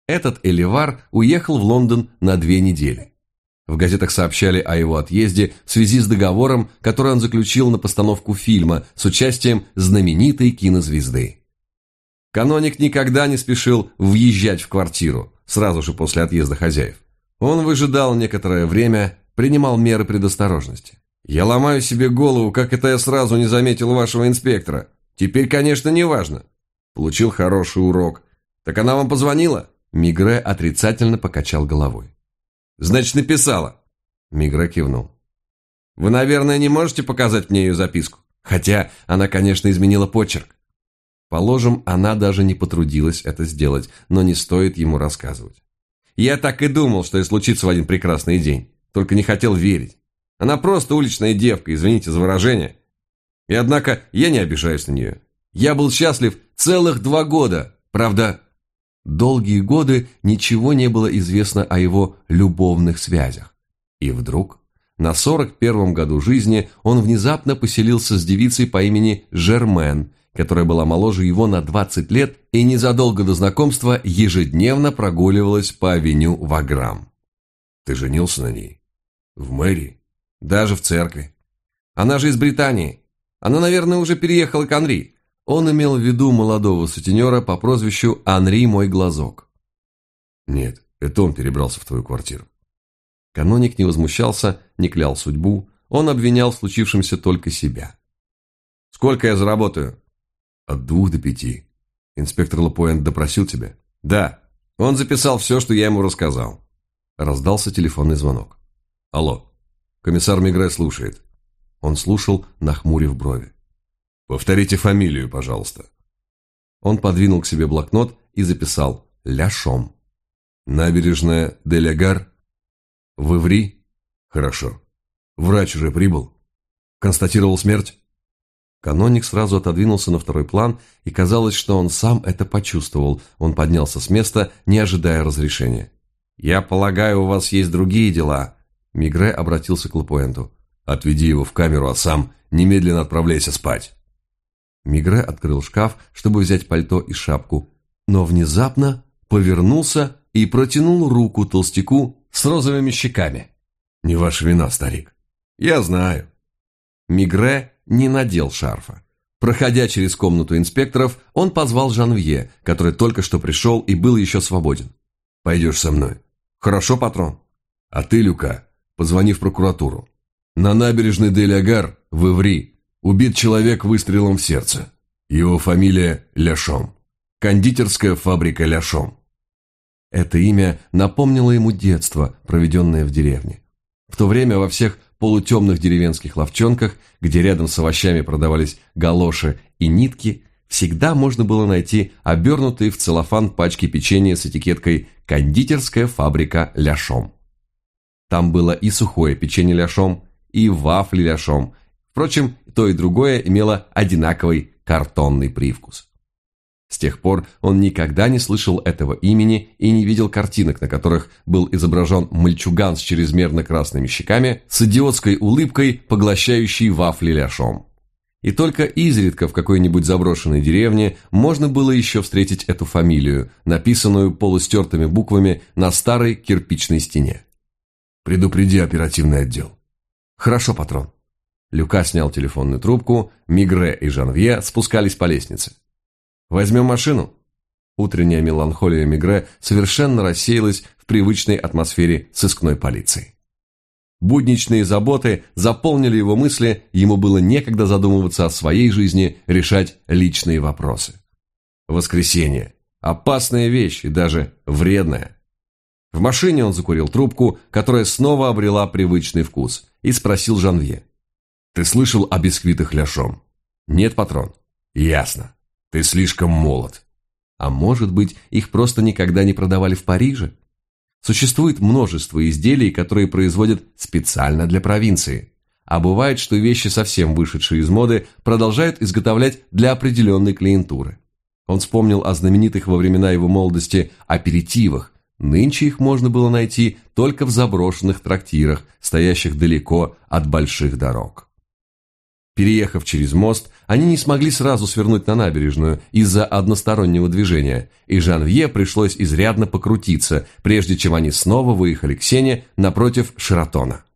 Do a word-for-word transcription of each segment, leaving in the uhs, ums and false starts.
Этот Эливар уехал в Лондон на две недели. В газетах сообщали о его отъезде в связи с договором, который он заключил на постановку фильма с участием знаменитой кинозвезды. Каноник никогда не спешил въезжать в квартиру, сразу же после отъезда хозяев. Он выжидал некоторое время, принимал меры предосторожности. «Я ломаю себе голову, как это я сразу не заметил вашего инспектора. Теперь, конечно, не важно. Получил хороший урок. Так она вам позвонила?» Мигре отрицательно покачал головой. «Значит, написала?» Мигре кивнул. «Вы, наверное, не можете показать мне ее записку? Хотя она, конечно, изменила почерк». Положим, она даже не потрудилась это сделать, но не стоит ему рассказывать. «Я так и думал, что и случится в один прекрасный день. Только не хотел верить. Она просто уличная девка, извините за выражение. И однако я не обижаюсь на нее. Я был счастлив целых два года. Правда, долгие годы ничего не было известно о его любовных связях. И вдруг, на сорок первом году жизни, он внезапно поселился с девицей по имени Жермен, которая была моложе его на двадцать лет и незадолго до знакомства ежедневно прогуливалась по авеню Ваграм. «Ты женился на ней? В мэрии? Даже в церкви? Она же из Британии. Она, наверное, уже переехала к Анри». Он имел в виду молодого сутенера по прозвищу Анри Мой Глазок. «Нет, это он перебрался в твою квартиру». Каноник не возмущался, не клял судьбу, он обвинял в случившемся только себя. «Сколько я заработаю?» «От двух до пяти. Инспектор Лапуэнт допросил тебя?» «Да, он записал все, что я ему рассказал». Раздался телефонный звонок. «Алло, комиссар Мигре слушает». Он слушал, нахмурив брови. «Повторите фамилию, пожалуйста». Он подвинул к себе блокнот и записал «Ляшом». «Набережная Делягар?» «В Иври?» «Хорошо. Врач уже прибыл? Констатировал смерть?» Каноник сразу отодвинулся на второй план, и казалось, что он сам это почувствовал. Он поднялся с места, не ожидая разрешения. «Я полагаю, у вас есть другие дела?» Мигре обратился к Лапуэнту. «Отведи его в камеру, а сам немедленно отправляйся спать». Мигре открыл шкаф, чтобы взять пальто и шапку, но внезапно повернулся и протянул руку толстяку с розовыми щеками. «Не ваша вина, старик». «Я знаю». Мигре не надел шарфа. Проходя через комнату инспекторов, он позвал Жанвье, который только что пришел и был еще свободен. «Пойдешь со мной». «Хорошо, патрон». «А ты, Люка, позвони в прокуратуру. На набережной Делягар в Иври убит человек выстрелом в сердце. Его фамилия Ляшом. Кондитерская фабрика Ляшом». Это имя напомнило ему детство, проведенное в деревне. В то время во всех полутемных деревенских лавчонках, где рядом с овощами продавались галоши и нитки, всегда можно было найти обернутые в целлофан пачки печенья с этикеткой «Кондитерская фабрика Ляшом». Там было и сухое печенье Ляшом, и вафли Ляшом. Впрочем, то и другое имело одинаковый картонный привкус. С тех пор он никогда не слышал этого имени и не видел картинок, на которых был изображен мальчуган с чрезмерно красными щеками, с идиотской улыбкой, поглощающий вафли Ляшом. И только изредка в какой-нибудь заброшенной деревне можно было еще встретить эту фамилию, написанную полустертыми буквами на старой кирпичной стене. «Предупреди оперативный отдел». «Хорошо, патрон». Люка снял телефонную трубку, Мигре и Жанвье спускались по лестнице. «Возьмем машину?» Утренняя меланхолия Мигре совершенно рассеялась в привычной атмосфере сыскной полиции. Будничные заботы заполнили его мысли, ему было некогда задумываться о своей жизни, решать личные вопросы. Воскресенье. Опасная вещь и даже вредная. В машине он закурил трубку, которая снова обрела привычный вкус, и спросил Жанвье. «Ты слышал о бисквитах Ляшом?» «Нет, патрон». «Ясно. Ты слишком молод». А может быть, их просто никогда не продавали в Париже? Существует множество изделий, которые производят специально для провинции. А бывает, что вещи, совсем вышедшие из моды, продолжают изготовлять для определенной клиентуры. Он вспомнил о знаменитых во времена его молодости аперитивах. Нынче их можно было найти только в заброшенных трактирах, стоящих далеко от больших дорог. Переехав через мост, они не смогли сразу свернуть на набережную из-за одностороннего движения, и Жанвье пришлось изрядно покрутиться, прежде чем они снова выехали к Сене напротив Шератона.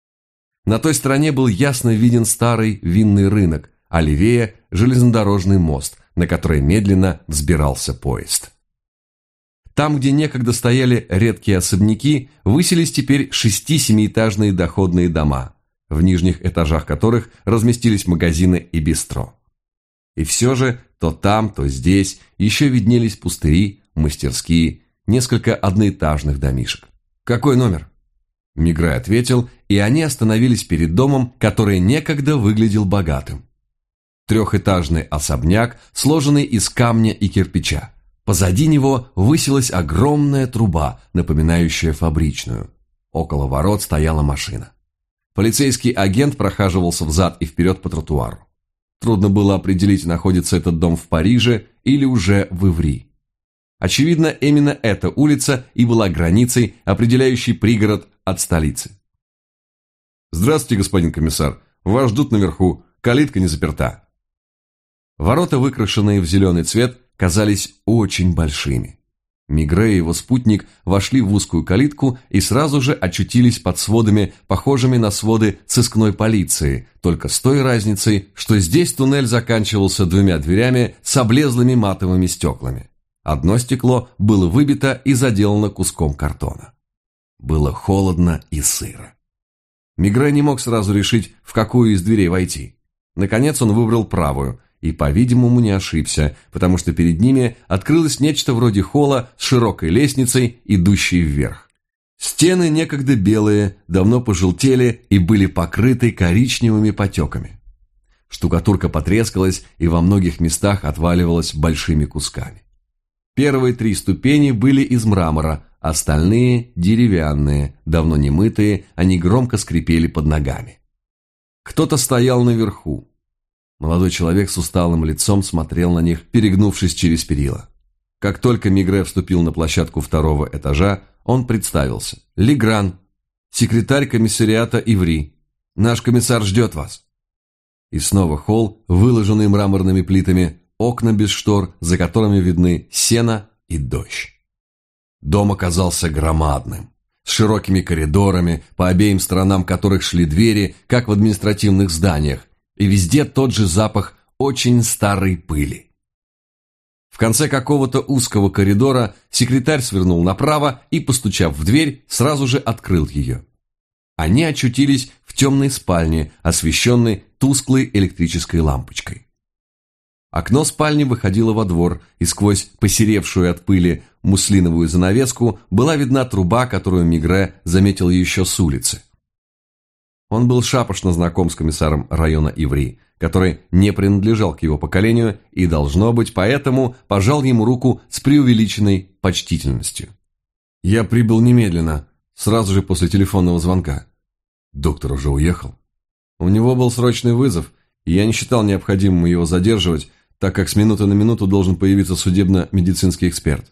На той стороне был ясно виден старый винный рынок, а левее – железнодорожный мост, на который медленно взбирался поезд. Там, где некогда стояли редкие особняки, высились теперь шести-семиэтажные доходные дома, в нижних этажах которых разместились магазины и бистро. И все же то там, то здесь еще виднелись пустыри, мастерские, несколько одноэтажных домишек. «Какой номер?» Мигре ответил, и они остановились перед домом, который некогда выглядел богатым. Трехэтажный особняк, сложенный из камня и кирпича. Позади него высилась огромная труба, напоминающая фабричную. Около ворот стояла машина. Полицейский агент прохаживался взад и вперед по тротуару. Трудно было определить, находится этот дом в Париже или уже в Иври. Очевидно, именно эта улица и была границей, определяющей пригород от столицы. «Здравствуйте, господин комиссар. Вас ждут наверху. Калитка не заперта». Ворота, выкрашенные в зеленый цвет, казались очень большими. Мигре и его спутник вошли в узкую калитку и сразу же очутились под сводами, похожими на своды сыскной полиции, только с той разницей, что здесь туннель заканчивался двумя дверями с облезлыми матовыми стеклами. Одно стекло было выбито и заделано куском картона. Было холодно и сыро. Мигре не мог сразу решить, в какую из дверей войти. Наконец он выбрал правую, и, по-видимому, не ошибся, потому что перед ними открылось нечто вроде холла с широкой лестницей, идущей вверх. Стены, некогда белые, давно пожелтели и были покрыты коричневыми потеками. Штукатурка потрескалась и во многих местах отваливалась большими кусками. Первые три ступени были из мрамора, остальные – деревянные, давно не мытые, они громко скрипели под ногами. Кто-то стоял наверху. Молодой человек с усталым лицом смотрел на них, перегнувшись через перила. Как только Мигре вступил на площадку второго этажа, он представился. «Легран, секретарь комиссариата Иври. Наш комиссар ждет вас». И снова холл, выложенный мраморными плитами, окна без штор, за которыми видны сено и дождь. Дом оказался громадным, с широкими коридорами, по обеим сторонам которых шли двери, как в административных зданиях, и везде тот же запах очень старой пыли. В конце какого-то узкого коридора секретарь свернул направо и, постучав в дверь, сразу же открыл ее. Они очутились в темной спальне, освещенной тусклой электрической лампочкой. Окно спальни выходило во двор, и сквозь посеревшую от пыли муслиновую занавеску была видна труба, которую Мигре заметил еще с улицы. Он был шапошно знаком с комиссаром района Иври, который не принадлежал к его поколению и, должно быть, поэтому пожал ему руку с преувеличенной почтительностью. «Я прибыл немедленно, сразу же после телефонного звонка. Доктор уже уехал. У него был срочный вызов, и я не считал необходимым его задерживать, так как с минуты на минуту должен появиться судебно-медицинский эксперт».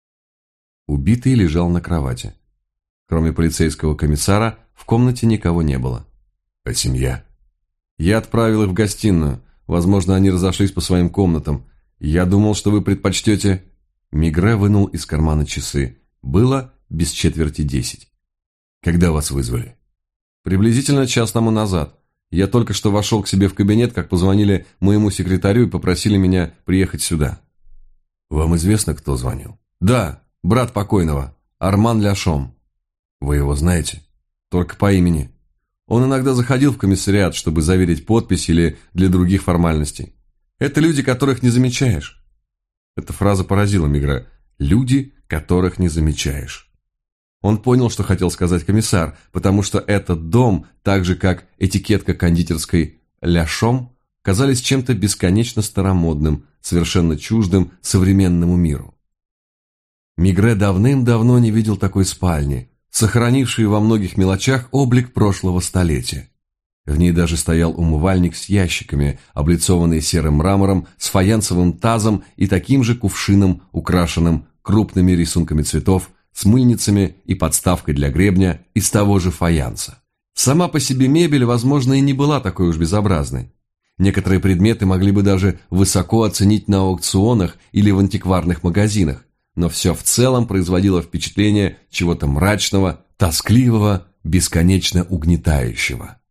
Убитый лежал на кровати. Кроме полицейского комиссара, в комнате никого не было. «А семья?» «Я отправил их в гостиную. Возможно, они разошлись по своим комнатам. Я думал, что вы предпочтете...» Мигре вынул из кармана часы. Было без четверти десять. «Когда вас вызвали?» «Приблизительно час тому назад. Я только что вошел к себе в кабинет, как позвонили моему секретарю и попросили меня приехать сюда». «Вам известно, кто звонил?» «Да, брат покойного, Арман Ляшом». «Вы его знаете?» «Только по имени. Он иногда заходил в комиссариат, чтобы заверить подпись или для других формальностей. Это люди, которых не замечаешь». Эта фраза поразила Мигре. «Люди, которых не замечаешь». Он понял, что хотел сказать комиссар, потому что этот дом, так же как этикетка кондитерской «Ляшом», казались чем-то бесконечно старомодным, совершенно чуждым современному миру. Мигре давным-давно не видел такой спальни, сохранившей во многих мелочах облик прошлого столетия. В ней даже стоял умывальник с ящиками, облицованный серым мрамором, с фаянсовым тазом и таким же кувшином, украшенным крупными рисунками цветов, с мыльницами и подставкой для гребня из того же фаянса. Сама по себе мебель, возможно, и не была такой уж безобразной. Некоторые предметы могли бы даже высоко оценить на аукционах или в антикварных магазинах, но все в целом производило впечатление чего-то мрачного, тоскливого, бесконечно угнетающего.